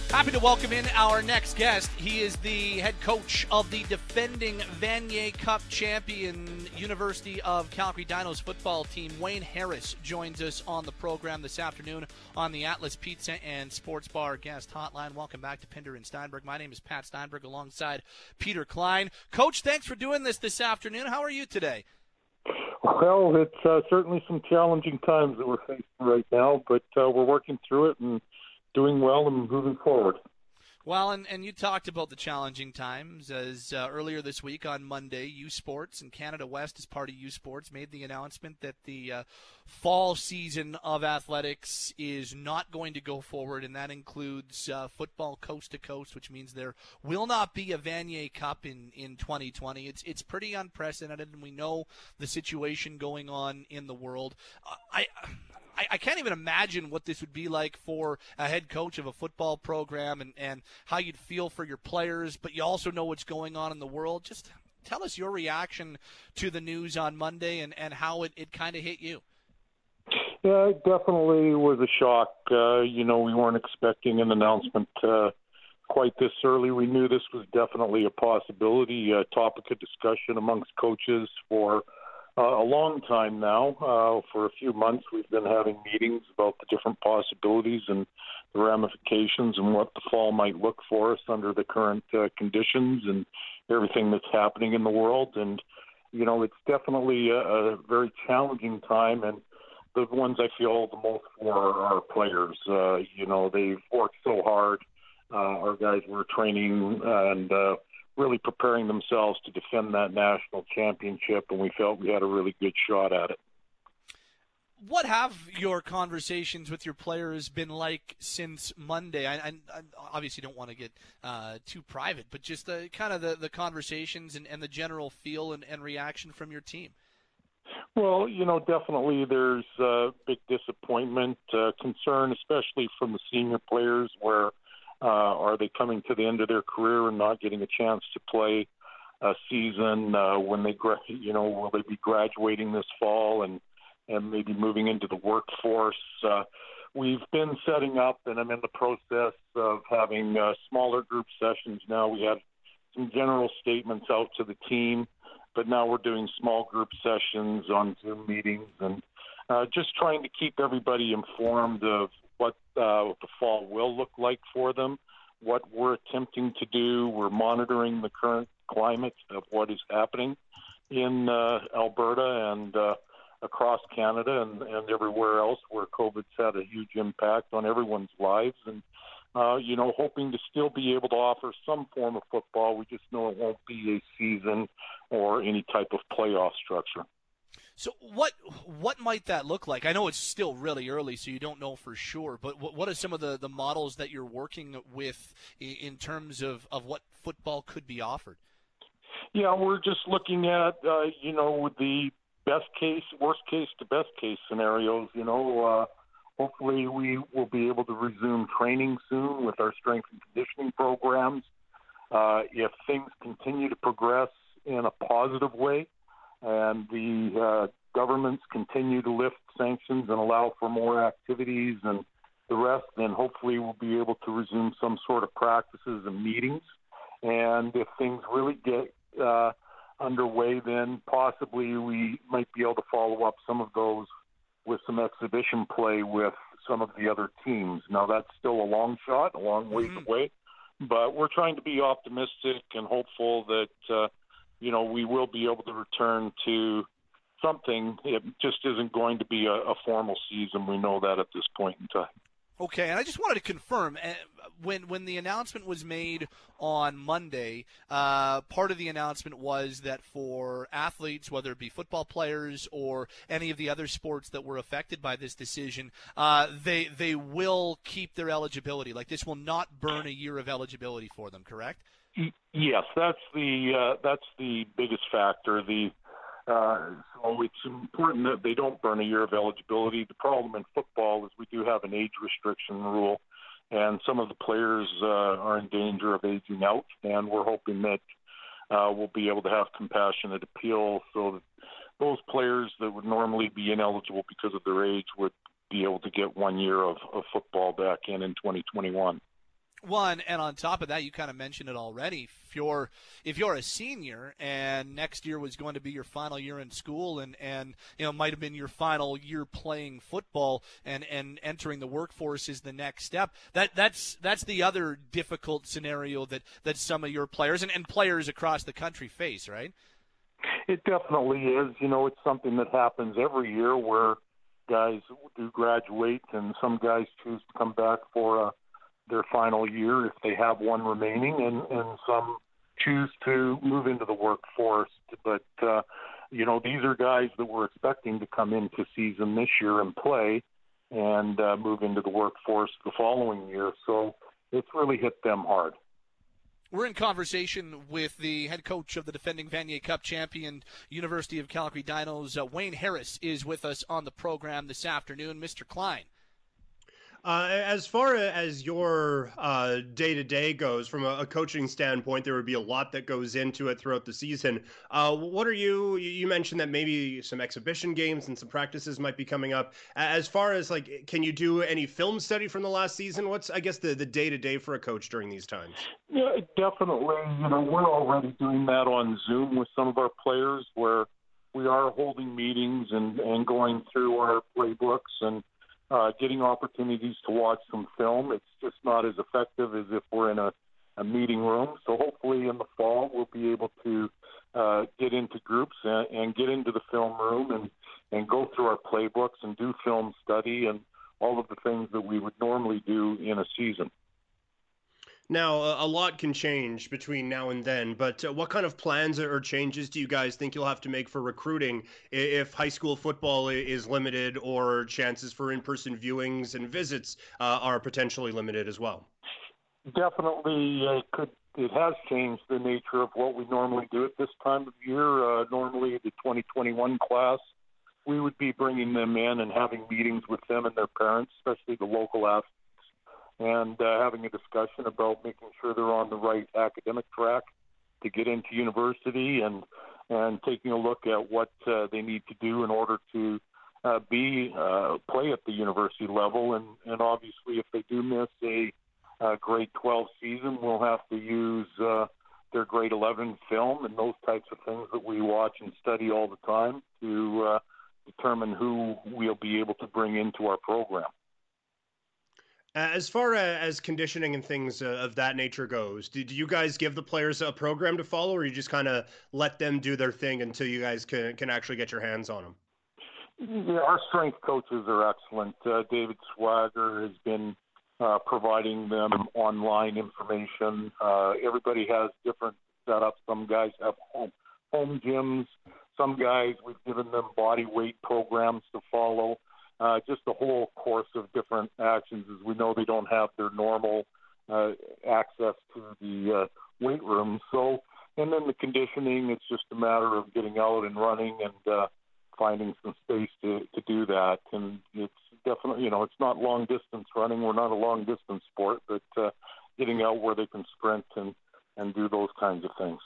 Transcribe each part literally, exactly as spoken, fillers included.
Happy to welcome in our next guest. He is the head coach of the defending Vanier Cup champion University of Calgary Dinos football team. Wayne Harris joins us on the program this afternoon on the Atlas Pizza and Sports Bar guest hotline. Welcome back to Pinder and Steinberg. My name is Pat Steinberg alongside Peter Klein. Coach, thanks for doing this this afternoon. How are you today? Well, it's uh, certainly some challenging times that we're facing right now, but uh, we're working through it and doing well and moving forward. Well, and, and you talked about the challenging times as uh, earlier this week on Monday, U Sports and Canada West, as part of U Sports, made the announcement that the uh, fall season of athletics is not going to go forward, and that includes uh, football coast to coast, which means there will not be a Vanier Cup in, in twenty twenty. It's it's pretty unprecedented, and we know the situation going on in the world. Uh, I. I, I can't even imagine what this would be like for a head coach of a football program and, and how you'd feel for your players, but you also know what's going on in the world. Just tell us your reaction to the news on Monday and, and how it, it kind of hit you. Yeah, it definitely was a shock. Uh, you know, we weren't expecting an announcement uh, quite this early. We knew this was definitely a possibility, a topic of discussion amongst coaches for Uh, a long time now. Uh, for a few months, we've been having meetings about the different possibilities and the ramifications and what the fall might look for us under the current uh, conditions and everything that's happening in the world. And, you know, it's definitely a, a very challenging time, and the ones I feel the most for are our players. Uh, you know, they've worked so hard. Uh, our guys were training and uh, really preparing themselves to defend that national championship, and we felt we had a really good shot at it. What have your conversations with your players been like since Monday? I, I, I obviously don't want to get uh, too private, but just the, kind of the, the conversations and, and the general feel and, and reaction from your team. Well, you know, definitely there's uh, big disappointment, uh, concern, especially from the senior players, where Uh, are they coming to the end of their career and not getting a chance to play a season? Uh, when they, gra- you know, will they be graduating this fall and and maybe moving into the workforce? Uh, we've been setting up, and I'm in the process of having uh, smaller group sessions now. We had some general statements out to the team, but now we're doing small group sessions on Zoom meetings and uh, just trying to keep everybody informed of what uh, the fall will look like for them, what we're attempting to do. We're monitoring the current climate of what is happening in uh, Alberta and uh, across Canada and, and everywhere else where COVID's had a huge impact on everyone's lives. And, uh, you know, hoping to still be able to offer some form of football. We just know it won't be a season or any type of playoff structure. So what what might that look like? I know it's still really early, so you don't know for sure, but what, what are some of the, the models that you're working with in, in terms of, of what football could be offered? Yeah, we're just looking at, uh, you know, the best case, worst case to best case scenarios. You know, uh, hopefully we will be able to resume training soon with our strength and conditioning programs. Uh, if things continue to progress in a positive way, and the uh, governments continue to lift sanctions and allow for more activities and the rest, then hopefully we'll be able to resume some sort of practices and meetings. And if things really get uh, underway, then possibly we might be able to follow up some of those with some exhibition play with some of the other teams. Now, that's still a long shot, a long ways Mm-hmm. away, but we're trying to be optimistic and hopeful that uh, you know, we will be able to return to something. It just isn't going to be a, a formal season. We know that at this point in time. Okay, and I just wanted to confirm, uh, when when the announcement was made on Monday, uh, part of the announcement was that for athletes, whether it be football players or any of the other sports that were affected by this decision, uh, they they will keep their eligibility. Like, this will not burn a year of eligibility for them, correct? Yes, that's the uh, that's the biggest factor. The uh, so it's important that they don't burn a year of eligibility. The problem in football is we do have an age restriction rule, and some of the players uh, are in danger of aging out, and we're hoping that uh, we'll be able to have compassionate appeal so that those players that would normally be ineligible because of their age would be able to get one year of, of football back in in twenty twenty-one. One, and on top of that, you kind of mentioned it already. If you're if you're a senior and next year was going to be your final year in school, and, and you know might have been your final year playing football, and, and entering the workforce is the next step. That that's that's the other difficult scenario that, that some of your players and, and players across the country face, right? It definitely is. You know, it's something that happens every year where guys do graduate, and some guys choose to come back for a their final year if they have one remaining, and, and some choose to move into the workforce. But, uh, you know, these are guys that we're expecting to come into season this year and play and uh, move into the workforce the following year. So it's really hit them hard. We're in conversation with the head coach of the defending Vanier Cup champion University of Calgary Dinos. Uh, Wayne Harris is with us on the program this afternoon. Mister Klein. Uh, as far as your uh, day-to-day goes, from a, a coaching standpoint, there would be a lot that goes into it throughout the season. Uh, what are you, you mentioned that maybe some exhibition games and some practices might be coming up. As far as, like, can you do any film study from the last season? What's, I guess, the, the day-to-day for a coach during these times? Yeah, definitely. You know, we're already doing that on Zoom with some of our players, where we are holding meetings and, and going through our playbooks and Uh, getting opportunities to watch some film. It's just not as effective as if we're in a, a meeting room. So hopefully in the fall we'll be able to uh, get into groups and, and get into the film room and, and go through our playbooks and do film study and all of the things that we would normally do in a season. Now, a lot can change between now and then, but uh, what kind of plans or changes do you guys think you'll have to make for recruiting if high school football is limited, or chances for in-person viewings and visits uh, are potentially limited as well? Definitely, uh, could it has changed the nature of what we normally do at this time of year. Uh, normally, the twenty twenty-one class, we would be bringing them in and having meetings with them and their parents, especially the local athletes, and uh, having a discussion about making sure they're on the right academic track to get into university, and and taking a look at what uh, they need to do in order to uh, be uh, play at the university level. And, and obviously, if they do miss a uh, grade twelve season, we'll have to use uh, their grade eleven film and those types of things that we watch and study all the time to uh, determine who we'll be able to bring into our program. As far as conditioning and things of that nature goes, do you guys give the players a program to follow, or you just kind of let them do their thing until you guys can, can actually get your hands on them? Yeah, our strength coaches are excellent. Uh, David Swagger has been uh, providing them online information. Uh, everybody has different setups. Some guys have home, home gyms. Some guys, we've given them body weight programs to follow. Uh, just a whole course of different actions, as we know they don't have their normal uh, access to the uh, weight room. So, and then the conditioning, it's just a matter of getting out and running and uh, finding some space to, to do that. And it's definitely, you know, it's not long distance running. We're not a long distance sport, but uh, getting out where they can sprint and, and do those kinds of things.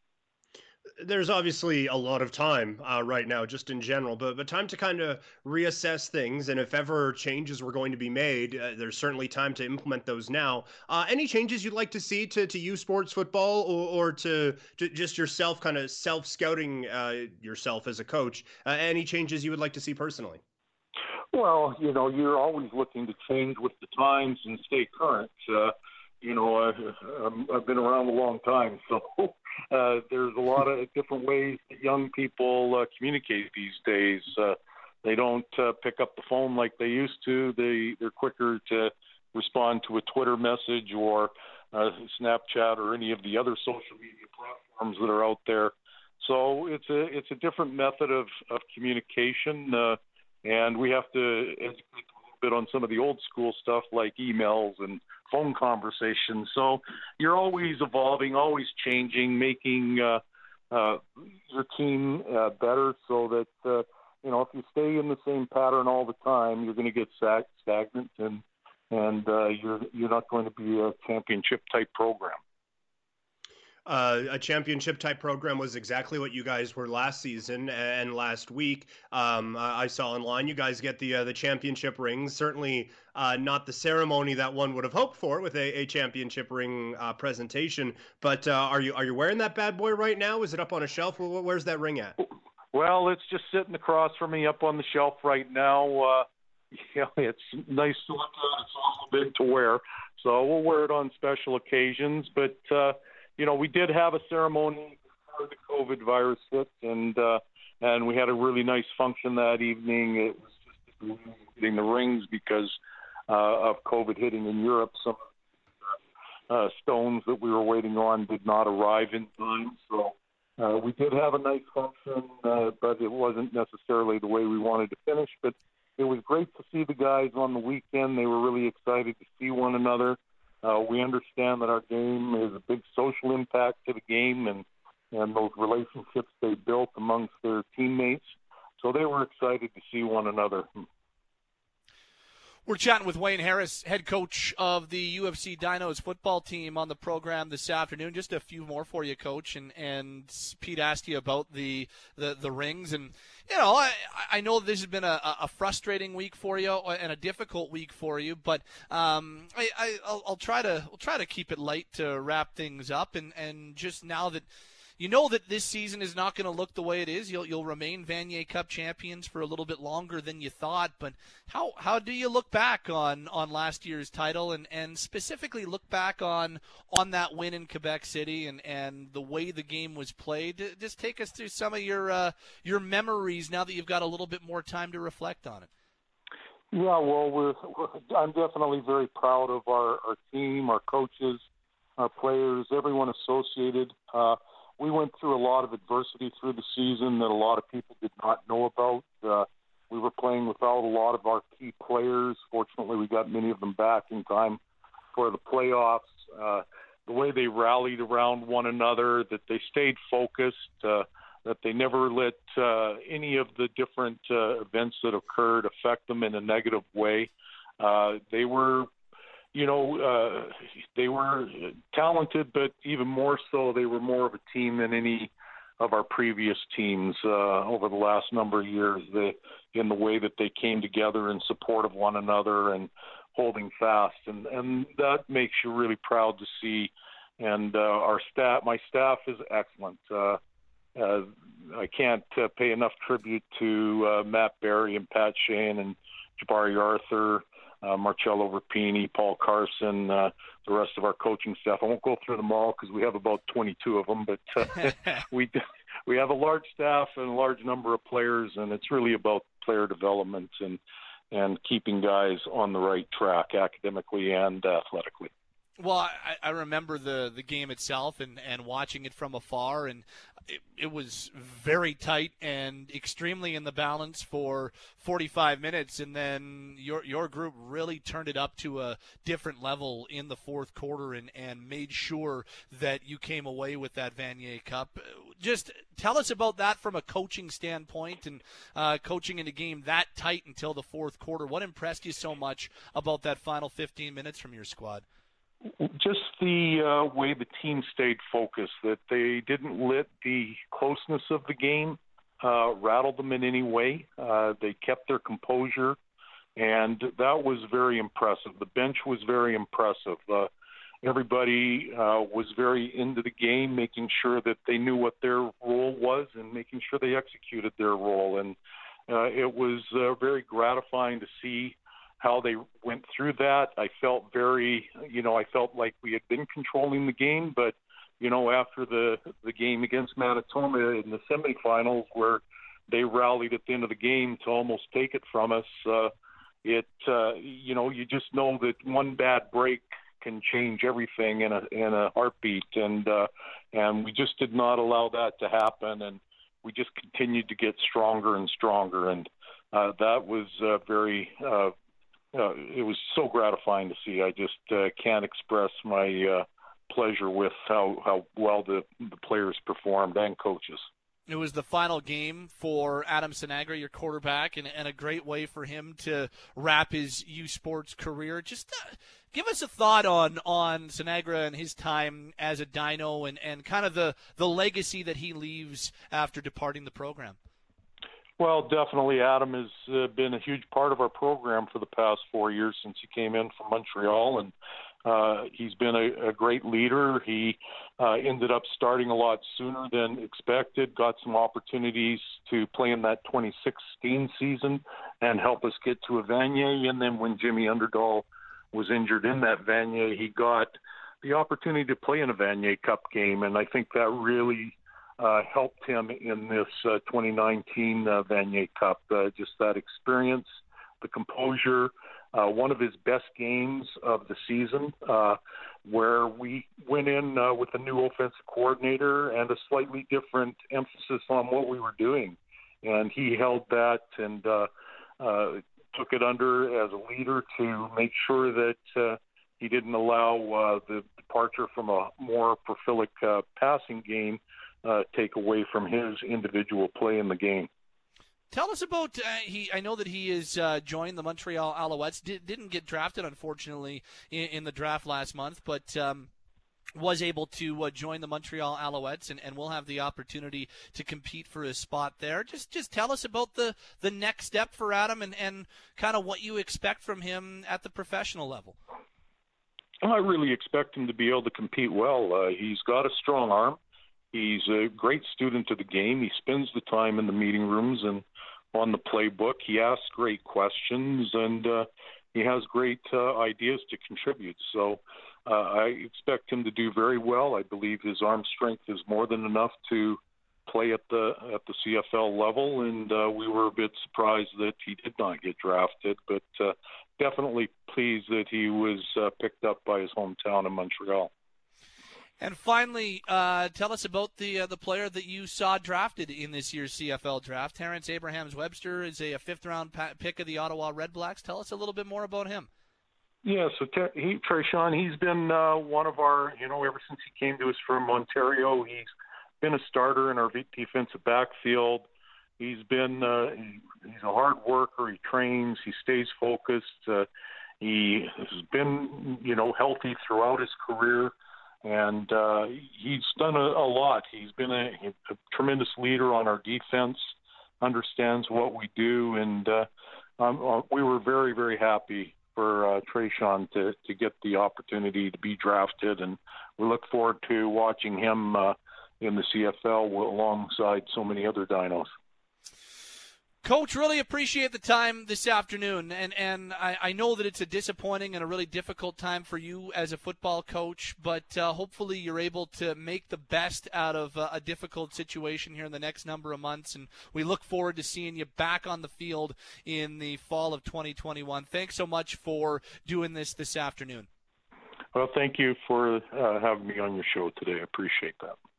There's obviously a lot of time uh, right now, just in general, but but time to kind of reassess things. And if ever changes were going to be made, uh, there's certainly time to implement those now. Uh, any changes you'd like to see to, to U Sports football, or, or to, to just yourself kind of self-scouting uh, yourself as a coach? Uh, any changes you would like to see personally? Well, you know, you're always looking to change with the times and stay current. Uh, you know, I, I've been around a long time, so uh, there's a lot of different ways that young people uh, communicate these days. Uh, they don't uh, pick up the phone like they used to. They, they're quicker to respond to a Twitter message or uh, Snapchat or any of the other social media platforms that are out there. So it's a it's a different method of, of communication, uh, and we have to educate them a little bit on some of the old school stuff like emails and phone conversations. So you're always evolving, always changing, making uh, uh, your team uh, better, so that uh, you know if you stay in the same pattern all the time, you're going to get sag- stagnant, and and uh, you're you're not going to be a championship type program. Uh, a championship type program was exactly what you guys were last season and last week. Um, I saw online you guys get the uh, the championship rings. Certainly uh, not the ceremony that one would have hoped for with a, a championship ring uh, presentation. But uh, are you are you wearing that bad boy right now? Is it up on a shelf? Where's that ring at? Well, it's just sitting across from me up on the shelf right now. Uh, yeah, it's nice to look at. It's also big to wear, so we'll wear it on special occasions. But uh, you know, we did have a ceremony before the COVID virus hit, and uh, and we had a really nice function that evening. It was just getting the rings because uh, of COVID hitting in Europe. Some uh, stones that we were waiting on did not arrive in time, so. Uh, we did have a nice function, uh, but it wasn't necessarily the way we wanted to finish. But it was great to see the guys on the weekend. They were really excited to see one another. Uh, we understand that our game is a big social impact to the game and, and those relationships they built amongst their teammates. So they were excited to see one another. We're chatting with Wayne Harris, head coach of the U F C Dinos football team, on the program this afternoon. Just a few more for you, Coach. And, and Pete asked you about the, the, the rings. And, you know, I, I know this has been a, a frustrating week for you and a difficult week for you. But um, I, I, I'll, I'll try to I'll try to keep it light to wrap things up. And, and just now that you know that this season is not going to look the way it is. You'll you'll remain Vanier Cup champions for a little bit longer than you thought. But how how do you look back on, on last year's title and, and specifically look back on on that win in Quebec City and, and the way the game was played? Just take us through some of your uh, your memories now that you've got a little bit more time to reflect on it. Yeah, well, we're, we're I'm definitely very proud of our, our team, our coaches, our players, everyone associated. Uh, We went through a lot of adversity through the season that a lot of people did not know about. Uh, we were playing without a lot of our key players. Fortunately, we got many of them back in time for the playoffs. Uh, the way they rallied around one another, that they stayed focused, uh, that they never let uh, any of the different uh, events that occurred affect them in a negative way. Uh, they were You know, uh, they were talented, but even more so, they were more of a team than any of our previous teams uh, over the last number of years. They, in the way that they came together in support of one another and holding fast, and, and that makes you really proud to see. And uh, our staff, my staff is excellent. Uh, uh, I can't uh, pay enough tribute to uh, Matt Barry and Pat Shane and Jabari Arthur. Uh, Marcello Rapini, Paul Carson, uh, the rest of our coaching staff. I won't go through them all because we have about twenty-two of them, but uh, we we have a large staff and a large number of players, and it's really about player development and and keeping guys on the right track academically and athletically. Well, I, I remember the, the game itself and, and watching it from afar, and it, it was very tight and extremely in the balance for forty-five minutes, and then your your group really turned it up to a different level in the fourth quarter and, and made sure that you came away with that Vanier Cup. Just tell us about that from a coaching standpoint and uh, coaching in a game that tight until the fourth quarter. What impressed you so much about that final fifteen minutes from your squad? Just the uh, way the team stayed focused, that they didn't let the closeness of the game uh, rattle them in any way. Uh, they kept their composure, and that was very impressive. The bench was very impressive. Uh, everybody uh, was very into the game, making sure that they knew what their role was and making sure they executed their role. And uh, it was uh, very gratifying to see how they went through that. I felt very, you know, I felt like we had been controlling the game, but, you know, after the, the game against Manitoba in the semifinals where they rallied at the end of the game to almost take it from us, uh, it, uh, you know, you just know that one bad break can change everything in a, in a heartbeat. And, uh, and we just did not allow that to happen. And we just continued to get stronger and stronger. And uh, that was uh, very, uh, Uh, it was so gratifying to see. I just uh, can't express my uh, pleasure with how, how well the, the players performed and coaches. It was the final game for Adam Sinagra, your quarterback, and, and a great way for him to wrap his U Sports career. Just uh, give us a thought on on Sinagra and his time as a Dino and, and kind of the, the legacy that he leaves after departing the program. Well, definitely Adam has uh, been a huge part of our program for the past four years since he came in from Montreal, and uh, he's been a, a great leader. He uh, ended up starting a lot sooner than expected, got some opportunities to play in that twenty sixteen season and help us get to a Vanier, and then when Jimmy Underdahl was injured in that Vanier, he got the opportunity to play in a Vanier Cup game, and I think that really Uh, helped him in this uh, twenty nineteen uh, Vanier Cup. Uh, just that experience, the composure, uh, one of his best games of the season, uh, where we went in uh, with a new offensive coordinator and a slightly different emphasis on what we were doing. And he held that and uh, uh, took it under as a leader to make sure that uh, he didn't allow uh, the departure from a more prolific uh, passing game Uh, take away from his individual play in the game. Tell us about uh, he. I know that he has uh, joined the Montreal Alouettes. Did, didn't get drafted, unfortunately, in, in the draft last month, but um, was able to uh, join the Montreal Alouettes, and, and will have the opportunity to compete for his spot there. Just just tell us about the, the next step for Adam and, and kind of what you expect from him at the professional level. I really expect him to be able to compete well. Uh, he's got a strong arm. He's a great student of the game. He spends the time in the meeting rooms and on the playbook. He asks great questions, and uh, he has great uh, ideas to contribute. So uh, I expect him to do very well. I believe his arm strength is more than enough to play at the at the C F L level, and uh, we were a bit surprised that he did not get drafted, but uh, definitely pleased that he was uh, picked up by his hometown in Montreal. And finally, uh, tell us about the uh, the player that you saw drafted in this year's C F L draft. Terrence Abrahams-Webster is a, a fifth-round pa- pick of the Ottawa Redblacks. Tell us a little bit more about him. Yeah, so Ter- he, Trayshawn, he's been uh, one of our, you know, ever since he came to us from Ontario, he's been a starter in our defensive backfield. He's been uh, he, he's a hard worker. He trains. He stays focused. Uh, he has been, you know, healthy throughout his career. And uh, he's done a, a lot. He's been a, a tremendous leader on our defense, understands what we do, and uh, um, uh, we were very, very happy for uh, Trayshawn to, to get the opportunity to be drafted, and we look forward to watching him uh, in the C F L alongside so many other Dinos. Coach, really appreciate the time this afternoon, and, and I, I know that it's a disappointing and a really difficult time for you as a football coach, but uh, hopefully you're able to make the best out of uh, a difficult situation here in the next number of months, and we look forward to seeing you back on the field in the fall of twenty twenty-one. Thanks so much for doing this this afternoon. Well, thank you for uh, having me on your show today. I appreciate that.